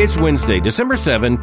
It's Wednesday, December 7,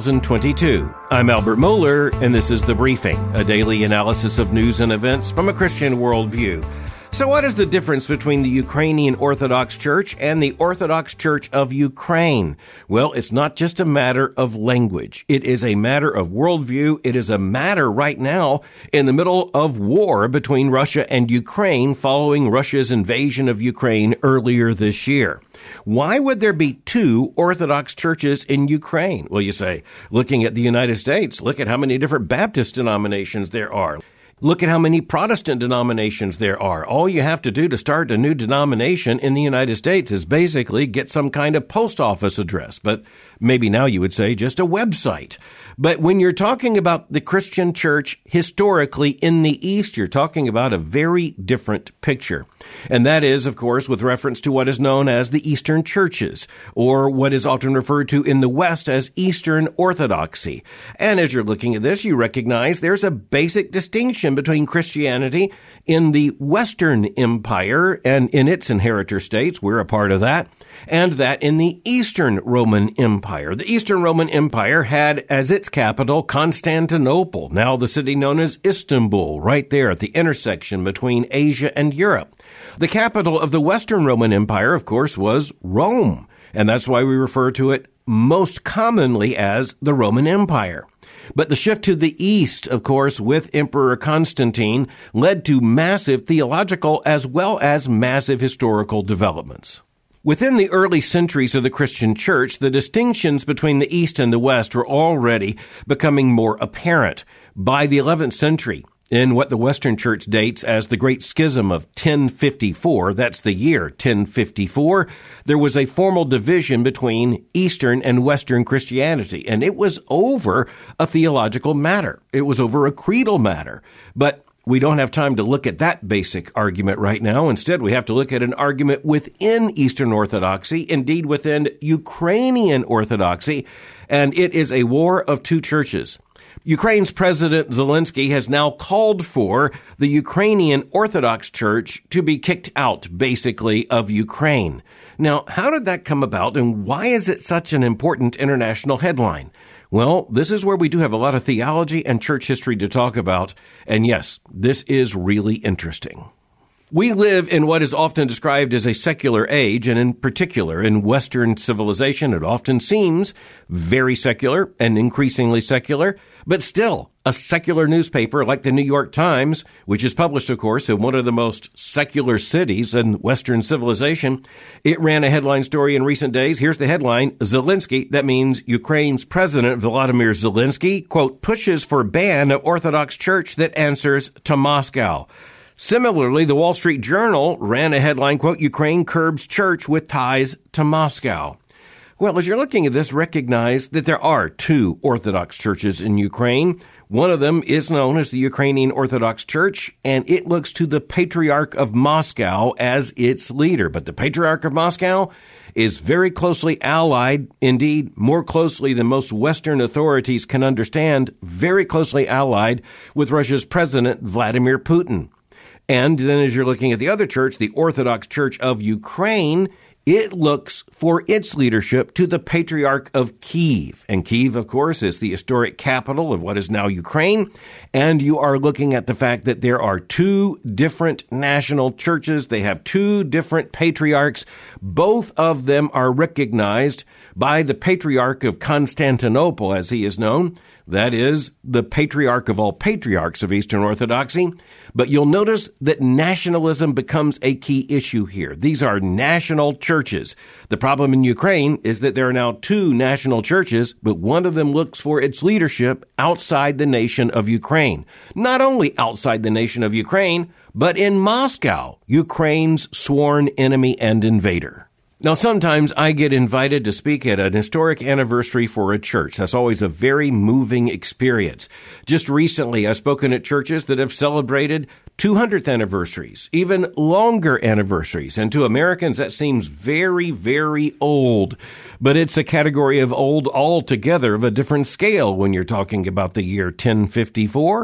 2022. I'm Albert Mohler, and this is The Briefing, a daily analysis of news and events from a Christian worldview. So what is the difference between the Ukrainian Orthodox Church and the Orthodox Church of Ukraine? Well, it's not just a matter of language. It is a matter of worldview. It is a matter right now in the middle of war between Russia and Ukraine following Russia's invasion of Ukraine earlier this year. Why would there be two Orthodox churches in Ukraine? Well, you say, looking at the United States, look at how many different Baptist denominations there are. Look at how many Protestant denominations there are. All you have to do to start a new denomination in the United States is basically get some kind of post office address. But maybe now you would say just a website. But when you're talking about the Christian church historically in the East, you're talking about a very different picture. And that is, of course, with reference to what is known as the Eastern churches, or what is often referred to in the West as Eastern Orthodoxy. And as you're looking at this, you recognize there's a basic distinction between Christianity in the Western Empire and in its inheritor states, we're a part of that, and that in the Eastern Roman Empire. The Eastern Roman Empire had as its capital Constantinople, now the city known as Istanbul, right there at the intersection between Asia and Europe. The capital of the Western Roman Empire, of course, was Rome, and that's why we refer to it most commonly as the Roman Empire. But the shift to the east, of course, with Emperor Constantine, led to massive theological as well as massive historical developments. Within the early centuries of the Christian church, the distinctions between the East and the West were already becoming more apparent. By the 11th century, in what the Western Church dates as the Great Schism of 1054, that's the year 1054, there was a formal division between Eastern and Western Christianity, and it was over a theological matter. It was over a creedal matter. But we don't have time to look at that basic argument right now. Instead, we have to look at an argument within Eastern Orthodoxy, indeed within Ukrainian Orthodoxy, and it is a war of two churches. Ukraine's President Zelensky has now called for the Ukrainian Orthodox Church to be kicked out, basically, of Ukraine. Now, how did that come about, and why is it such an important international headline? Well, this is where we do have a lot of theology and church history to talk about, and yes, this is really interesting. We live in what is often described as a secular age, and in particular in Western civilization, it often seems very secular and increasingly secular, but still a secular newspaper like the New York Times, which is published, of course, in one of the most secular cities in Western civilization. It ran a headline story in recent days. Here's the headline: Zelensky, that means Ukraine's President Volodymyr Zelensky, quote, pushes for ban of Orthodox Church that answers to Moscow. Similarly, the Wall Street Journal ran a headline, quote, Ukraine curbs church with ties to Moscow. Well, as you're looking at this, recognize that there are two Orthodox churches in Ukraine. One of them is known as the Ukrainian Orthodox Church, and it looks to the Patriarch of Moscow as its leader. But the Patriarch of Moscow is very closely allied, indeed more closely than most Western authorities can understand, very closely allied with Russia's President Vladimir Putin. And then as you're looking at the other church, the Orthodox Church of Ukraine, it looks for its leadership to the Patriarch of Kyiv. And Kyiv, of course, is the historic capital of what is now Ukraine. And you are looking at the fact that there are two different national churches. They have two different patriarchs. Both of them are recognized by the Patriarch of Constantinople, as he is known. That is the patriarch of all patriarchs of Eastern Orthodoxy. But you'll notice that nationalism becomes a key issue here. These are national churches. The problem in Ukraine is that there are now two national churches, but one of them looks for its leadership outside the nation of Ukraine. Not only outside the nation of Ukraine, but in Moscow, Ukraine's sworn enemy and invader. Now, sometimes I get invited to speak at an historic anniversary for a church. That's always a very moving experience. Just recently, I've spoken at churches that have celebrated 200th anniversaries, even longer anniversaries. And to Americans, that seems very, very old. But it's a category of old altogether of a different scale when you're talking about the year 1054.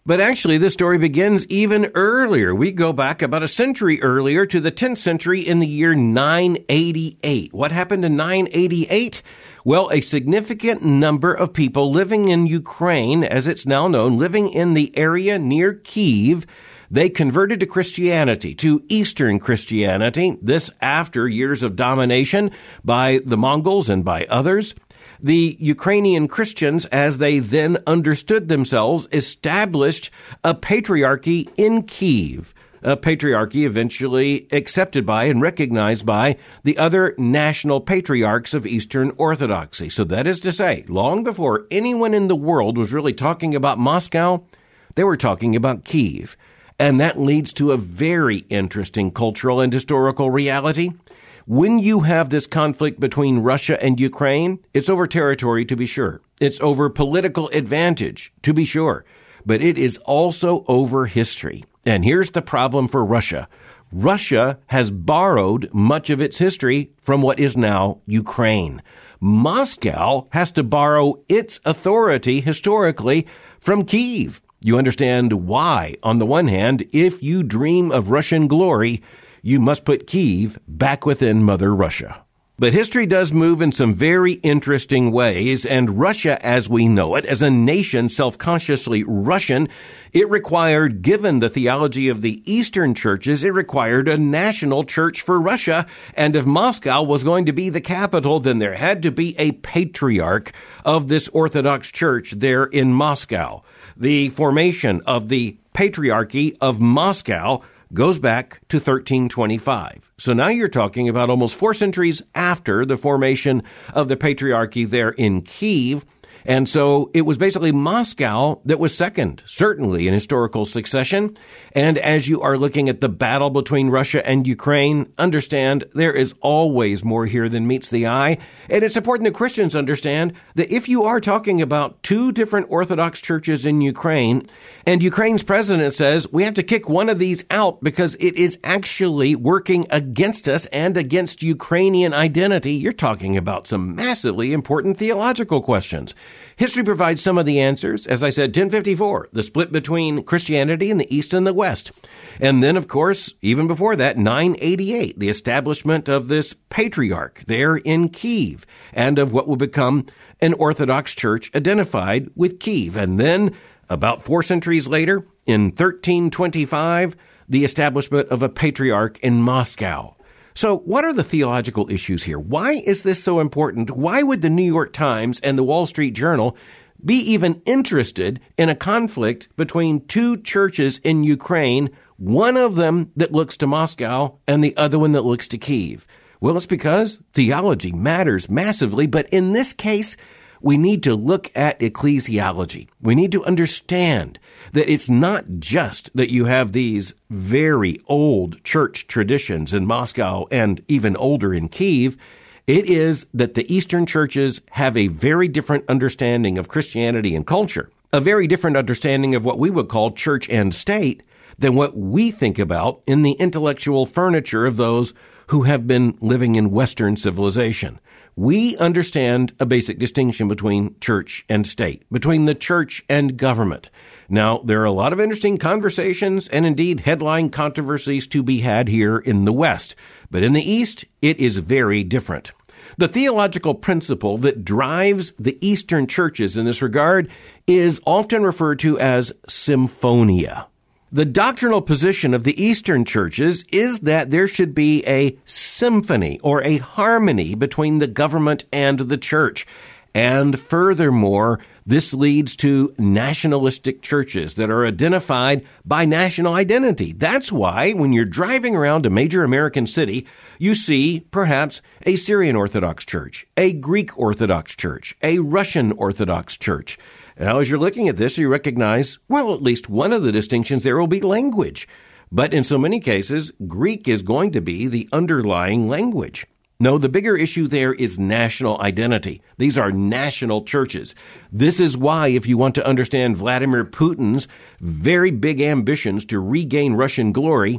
But actually, this story begins even earlier. We go back about a century earlier to the 10th century in the year 988. What happened in 988? Well, a significant number of people living in Ukraine, as it's now known, living in the area near Kyiv, they converted to Christianity, to Eastern Christianity, this after years of domination by the Mongols and by others. The Ukrainian Christians, as they then understood themselves, established a patriarchy in Kyiv, a patriarchy eventually accepted by and recognized by the other national patriarchs of Eastern Orthodoxy. So that is to say, long before anyone in the world was really talking about Moscow, they were talking about Kyiv. And that leads to a very interesting cultural and historical reality. When you have this conflict between Russia and Ukraine, it's over territory, to be sure. It's over political advantage, to be sure. But it is also over history. And here's the problem for Russia. Russia has borrowed much of its history from what is now Ukraine. Moscow has to borrow its authority historically from Kyiv. You understand why, on the one hand, if you dream of Russian glory, you must put Kyiv back within Mother Russia. But history does move in some very interesting ways, and Russia as we know it, as a nation self-consciously Russian, it required, given the theology of the Eastern churches, it required a national church for Russia, and if Moscow was going to be the capital, then there had to be a patriarch of this Orthodox church there in Moscow. The formation of the Patriarchy of Moscow goes back to 1325. So now you're talking about almost 4 centuries after the formation of the Patriarchy there in Kyiv. And so it was basically Moscow that was second, certainly in historical succession. And as you are looking at the battle between Russia and Ukraine, understand there is always more here than meets the eye. And it's important that Christians understand that if you are talking about 2 different Orthodox churches in Ukraine, and Ukraine's president says we have to kick one of these out because it is actually working against us and against Ukrainian identity, you're talking about some massively important theological questions. History provides some of the answers. As I said, 1054, the split between Christianity in the East and the West. And then, of course, even before that, 988, the establishment of this patriarch there in Kyiv and of what will become an Orthodox church identified with Kyiv. And then, about 4 centuries later, in 1325, the establishment of a patriarch in Moscow. So what are the theological issues here? Why is this so important? Why would the New York Times and the Wall Street Journal be even interested in a conflict between 2 churches in Ukraine, one of them that looks to Moscow and the other one that looks to Kyiv? Well, it's because theology matters massively, but in this case, we need to look at ecclesiology. We need to understand that it's not just that you have these very old church traditions in Moscow and even older in Kyiv. It is that the Eastern churches have a very different understanding of Christianity and culture, a very different understanding of what we would call church and state than what we think about in the intellectual furniture of those who have been living in Western civilization. We understand a basic distinction between church and state, between the church and government. Now, there are a lot of interesting conversations and indeed headline controversies to be had here in the West. But in the East, it is very different. The theological principle that drives the Eastern churches in this regard is often referred to as symphonia. The doctrinal position of the Eastern churches is that there should be a symphony or a harmony between the government and the church. And furthermore, this leads to nationalistic churches that are identified by national identity. That's why when you're driving around a major American city, you see perhaps a Syrian Orthodox church, a Greek Orthodox church, a Russian Orthodox church. Now, as you're looking at this, you recognize, well, at least one of the distinctions there will be language. But in so many cases, Greek is going to be the underlying language. No, the bigger issue there is national identity. These are national churches. This is why, if you want to understand Vladimir Putin's very big ambitions to regain Russian glory,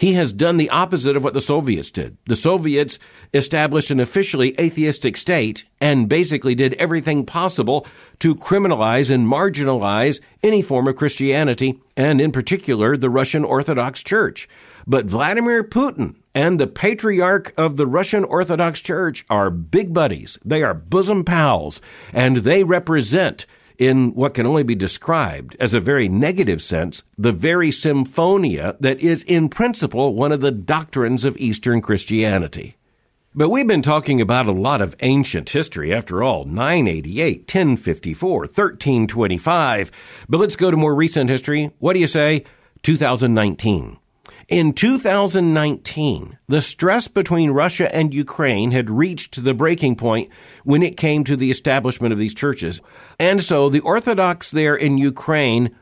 He has done the opposite of what the Soviets did. The Soviets established an officially atheistic state and basically did everything possible to criminalize and marginalize any form of Christianity, and in particular, the Russian Orthodox Church. But Vladimir Putin and the Patriarch of the Russian Orthodox Church are big buddies. They are bosom pals, and they represent, in what can only be described as a very negative sense, the very symphonia that is in principle one of the doctrines of Eastern Christianity. But we've been talking about a lot of ancient history, after all, 988, 1054, 1325. But let's go to more recent history. What do you say? 2019. In 2019, the stress between Russia and Ukraine had reached the breaking point when it came to the establishment of these churches. And so the Orthodox there in Ukraine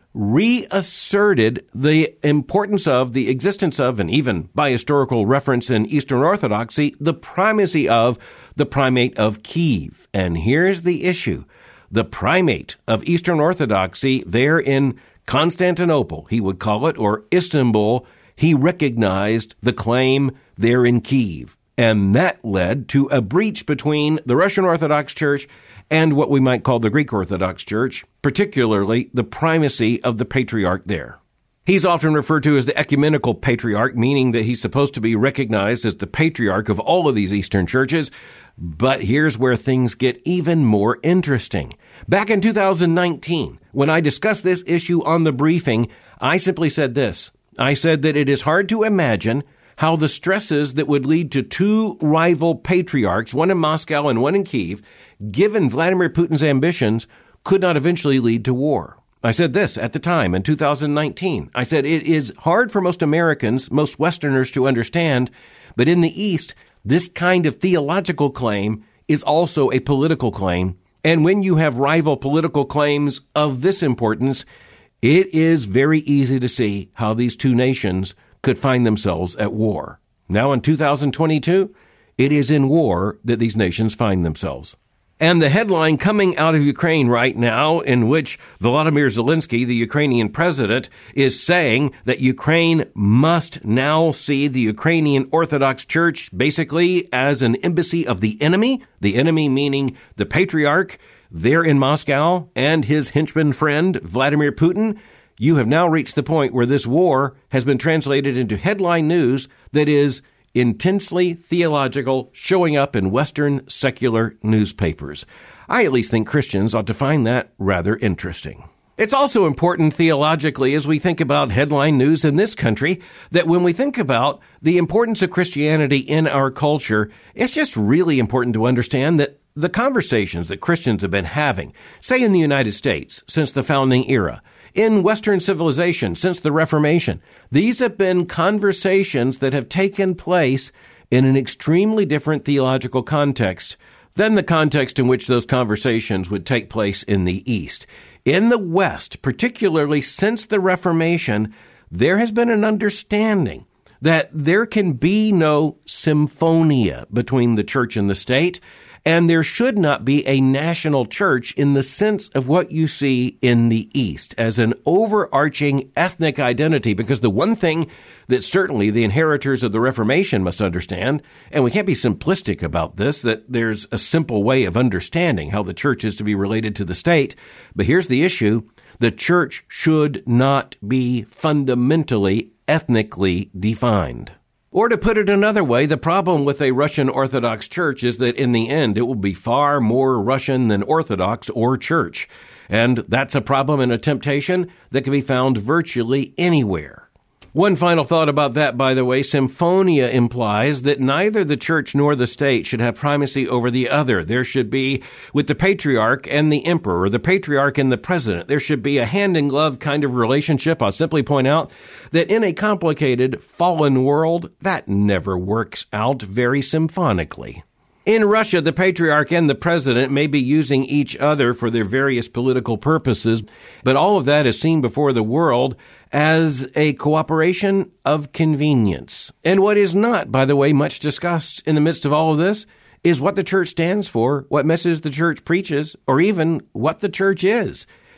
reasserted the importance of, the existence of, and even by historical reference in Eastern Orthodoxy, the primacy of the primate of Kiev. And here's the issue. The primate of Eastern Orthodoxy there in Constantinople, he would call it, or Istanbul, he recognized the claim there in Kiev, and that led to a breach between the Russian Orthodox Church and what we might call the Greek Orthodox Church, particularly the primacy of the patriarch there. He's often referred to as the ecumenical patriarch, meaning that he's supposed to be recognized as the patriarch of all of these Eastern churches. But here's where things get even more interesting. Back in 2019, when I discussed this issue on the briefing, I simply said this. I said that it is hard to imagine how the stresses that would lead to two rival patriarchs, one in Moscow and one in Kiev, given Vladimir Putin's ambitions, could not eventually lead to war. I said this at the time in 2019. I said it is hard for most Americans, most Westerners to understand, but in the East, this kind of theological claim is also a political claim. And when you have rival political claims of this importance, it is very easy to see how these two nations could find themselves at war. Now in 2022, it is in war that these nations find themselves. And the headline coming out of Ukraine right now, in which Volodymyr Zelensky, the Ukrainian president, is saying that Ukraine must now see the Ukrainian Orthodox Church basically as an embassy of the enemy meaning the patriarch there in Moscow and his henchman friend, Vladimir Putin. You have now reached the point where this war has been translated into headline news that is intensely theological, showing up in Western secular newspapers. I at least think Christians ought to find that rather interesting. It's also important theologically as we think about headline news in this country that when we think about the importance of Christianity in our culture, it's just really important to understand that the conversations that Christians have been having, say in the United States since the founding era, in Western civilization since the Reformation, these have been conversations that have taken place in an extremely different theological context than the context in which those conversations would take place in the East. In the West, particularly since the Reformation, there has been an understanding that there can be no symphonia between the church and the state, and there should not be a national church in the sense of what you see in the East as an overarching ethnic identity, because the one thing that certainly the inheritors of the Reformation must understand, and we can't be simplistic about this, that there's a simple way of understanding how the church is to be related to the state. But here's the issue. The church should not be fundamentally ethnically defined. Or to put it another way, the problem with a Russian Orthodox church is that in the end, it will be far more Russian than Orthodox or church. And that's a problem and a temptation that can be found virtually anywhere. One final thought about that, by the way, symphonia implies that neither the church nor the state should have primacy over the other. There should be, with the patriarch and the emperor, or the patriarch and the president, there should be a hand-in-glove kind of relationship. I'll simply point out that in a complicated, fallen world, that never works out very symphonically. In Russia, the patriarch and the president may be using each other for their various political purposes, but all of that is seen before the world as a cooperation of convenience. And what is not, by the way, much discussed in the midst of all of this is what the church stands for, what message the church preaches, or even what the church is.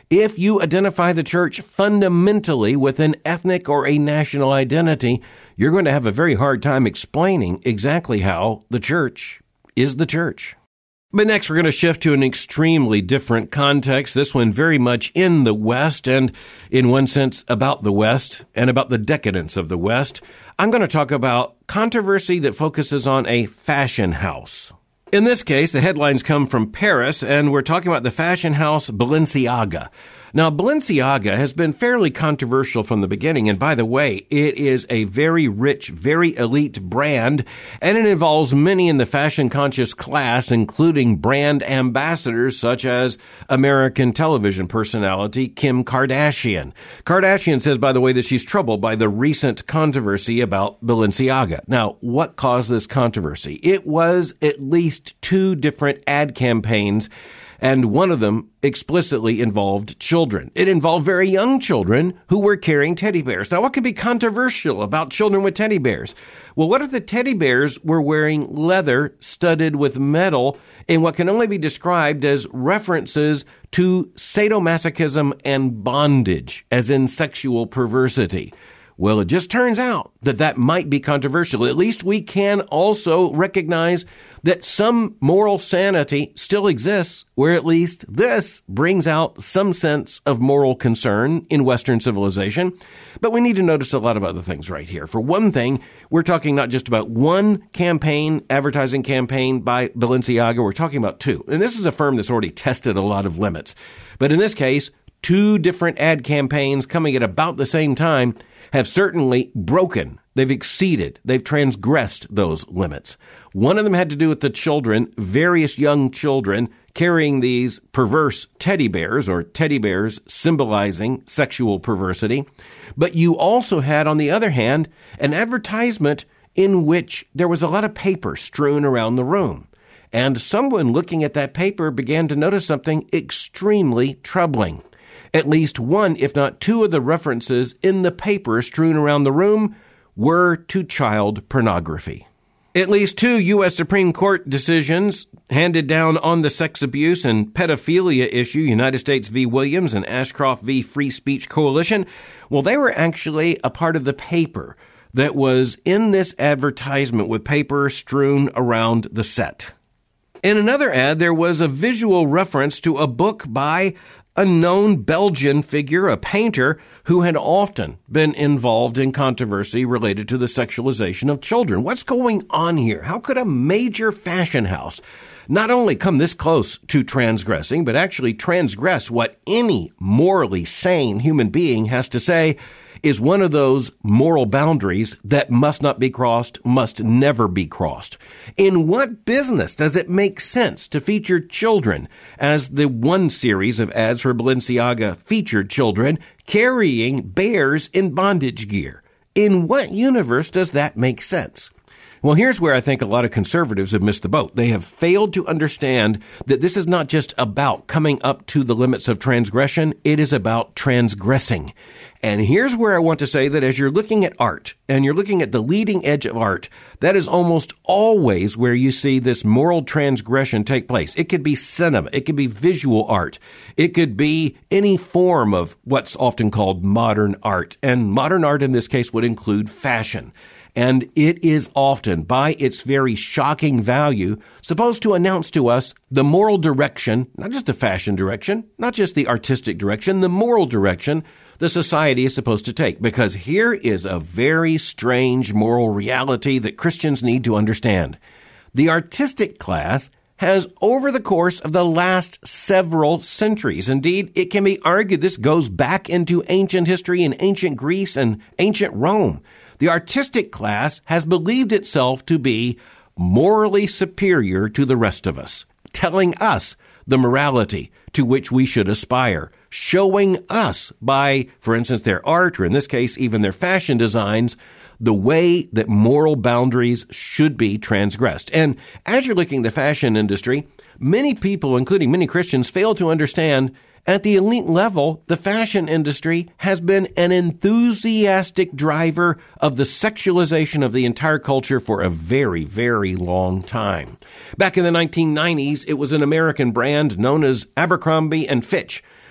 if you identify the church fundamentally with an ethnic or a national identity, you're going to have a very hard time explaining exactly how the church is the church. But next, we're going to shift to an extremely different context, this one very much in the West, and in one sense about the West and about the decadence of the West. I'm going to talk about controversy that focuses on a fashion house. In this case, the headlines come from Paris, and we're talking about the fashion house Balenciaga. Now, Balenciaga has been fairly controversial from the beginning, and by the way, it is a very rich, very elite brand, and it involves many in the fashion-conscious class, including brand ambassadors such as American television personality Kim Kardashian. Kardashian says, by the way, that she's troubled by the recent controversy about Balenciaga. Now, what caused this controversy? It was at least 2 different ad campaigns, and one of them explicitly involved children. It involved very young children who were carrying teddy bears. Now, what can be controversial about children with teddy bears? Well, what if the teddy bears were wearing leather studded with metal in what can only be described as references to sadomasochism and bondage, as in sexual perversity? Well, it just turns out that might be controversial. At least we can also recognize that some moral sanity still exists, where at least this brings out some sense of moral concern in Western civilization. But we need to notice a lot of other things right here. For one thing, we're talking not just about one advertising campaign by Balenciaga, we're talking about 2. And this is a firm that's already tested a lot of limits. But in this case, 2 different ad campaigns coming at about the same time have certainly broken. They've exceeded. They've transgressed those limits. One of them had to do with the children, various young children, carrying these perverse teddy bears, or teddy bears symbolizing sexual perversity. But you also had, on the other hand, an advertisement in which there was a lot of paper strewn around the room. And someone looking at that paper began to notice something extremely troubling. At least 1, if not 2 of the references in the paper strewn around the room were to child pornography. At least 2 U.S. Supreme Court decisions handed down on the sex abuse and pedophilia issue, United States v. Williams and Ashcroft v. Free Speech Coalition, well, they were actually a part of the paper that was in this advertisement with paper strewn around the set. In another ad, there was a visual reference to a book by a known Belgian figure, a painter, who had often been involved in controversy related to the sexualization of children. What's going on here? How could a major fashion house not only come this close to transgressing, but actually transgress what any morally sane human being has to say is one of those moral boundaries that must not be crossed, must never be crossed? In what business does it make sense to feature children, as the one series of ads for Balenciaga featured children carrying bears in bondage gear? In what universe does that make sense? Well, here's where I think a lot of conservatives have missed the boat. They have failed to understand that this is not just about coming up to the limits of transgression. It is about transgressing. And here's where I want to say that as you're looking at art and you're looking at the leading edge of art, that is almost always where you see this moral transgression take place. It could be cinema. It could be visual art. It could be any form of what's often called modern art. And modern art in this case would include fashion. And it is often, by its very shocking value, supposed to announce to us the moral direction, not just the fashion direction, not just the artistic direction, the moral direction the society is supposed to take. Because here is a very strange moral reality that Christians need to understand. The artistic class has, over the course of the last several centuries, indeed, it can be argued this goes back into ancient history in ancient Greece and ancient Rome. The artistic class has believed itself to be morally superior to the rest of us, telling us the morality to which we should aspire, showing us by, for instance, their art, or in this case, even their fashion designs, the way that moral boundaries should be transgressed. And as you're looking at the fashion industry, many people, including many Christians, fail to understand at the elite level, the fashion industry has been an enthusiastic driver of the sexualization of the entire culture for a very, very long time. Back in the 1990s, it was an American brand known as Abercrombie & Fitch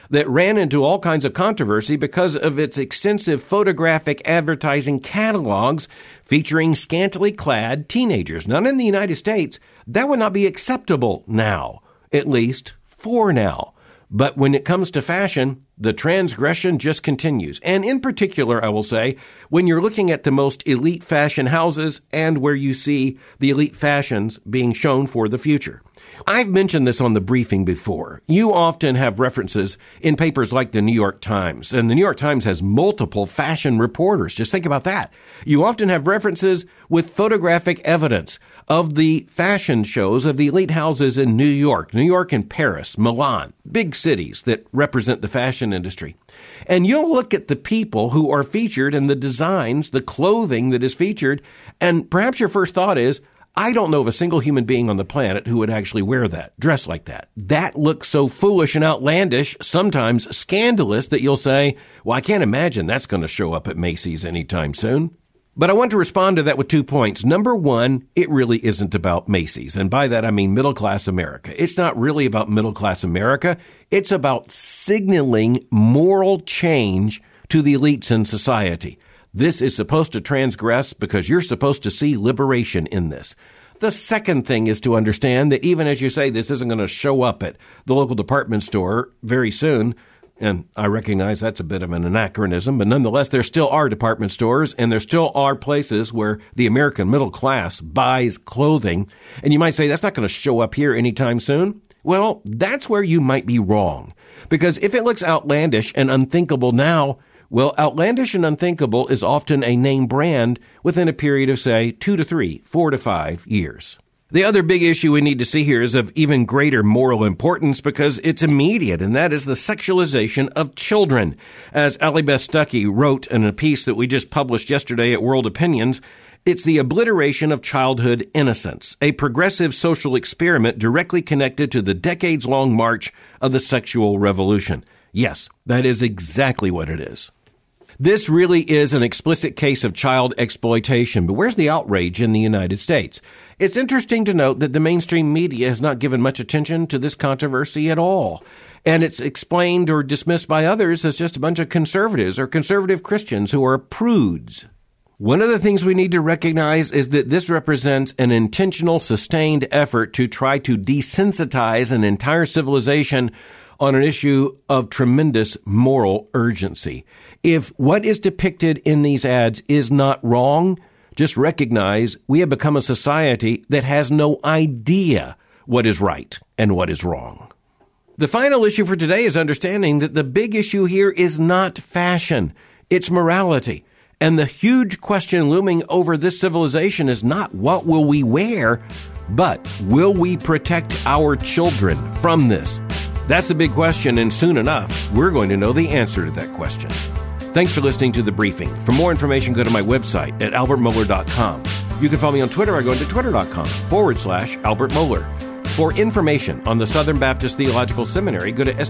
that ran into all kinds of controversy because of its extensive photographic advertising catalogs featuring scantily clad teenagers. Now, in the United States, that would not be acceptable now, at least for now. But when it comes to fashion, the transgression just continues. And in particular, I will say, when you're looking at the most elite fashion houses and where you see the elite fashions being shown for the future. I've mentioned this on the briefing before. You often have references in papers like the New York Times, and the New York Times has multiple fashion reporters. Just think about that. You often have references with photographic evidence of the fashion shows of the elite houses in New York and Paris, Milan, big cities that represent the fashion industry. And you'll look at the people who are featured and the designs, the clothing that is featured, and perhaps your first thought is, I don't know of a single human being on the planet who would actually wear that, dress like that. That looks so foolish and outlandish, sometimes scandalous, that you'll say, well, I can't imagine that's going to show up at Macy's anytime soon. But I want to respond to that with 2 points. Number one, it really isn't about Macy's. And by that, I mean middle-class America. It's not really about middle-class America. It's about signaling moral change to the elites in society. This is supposed to transgress because you're supposed to see liberation in this. The second thing is to understand that even as you say this isn't going to show up at the local department store very soon, and I recognize that's a bit of an anachronism, but nonetheless, there still are department stores and there still are places where the American middle class buys clothing. And you might say that's not going to show up here anytime soon. Well, that's where you might be wrong. Because if it looks outlandish and unthinkable now, well, outlandish and unthinkable is often a name brand within a period of, say, 2 to 3, 4 to 5 years. The other big issue we need to see here is of even greater moral importance because it's immediate, and that is the sexualization of children. As Allie Beth Stuckey wrote in a piece that we just published yesterday at World Opinions, it's the obliteration of childhood innocence, a progressive social experiment directly connected to the decades-long march of the sexual revolution. Yes, that is exactly what it is. This really is an explicit case of child exploitation, but where's the outrage in the United States? It's interesting to note that the mainstream media has not given much attention to this controversy at all, and it's explained or dismissed by others as just a bunch of conservatives or conservative Christians who are prudes. One of the things we need to recognize is that this represents an intentional, sustained effort to try to desensitize an entire civilization on an issue of tremendous moral urgency. If what is depicted in these ads is not wrong, just recognize we have become a society that has no idea what is right and what is wrong. The final issue for today is understanding that the big issue here is not fashion, it's morality. And the huge question looming over this civilization is not what will we wear, but will we protect our children from this? That's the big question, and soon enough, we're going to know the answer to that question. Thanks for listening to The Briefing. For more information, go to my website at albertmohler.com. You can follow me on Twitter by going to twitter.com/Albert Mohler. For information on the Southern Baptist Theological Seminary, go to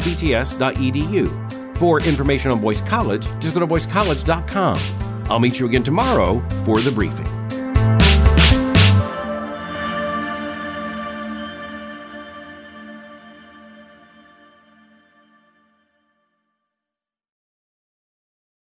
sbts.edu. For information on Boyce College, just go to boycecollege.com. I'll meet you again tomorrow for The Briefing.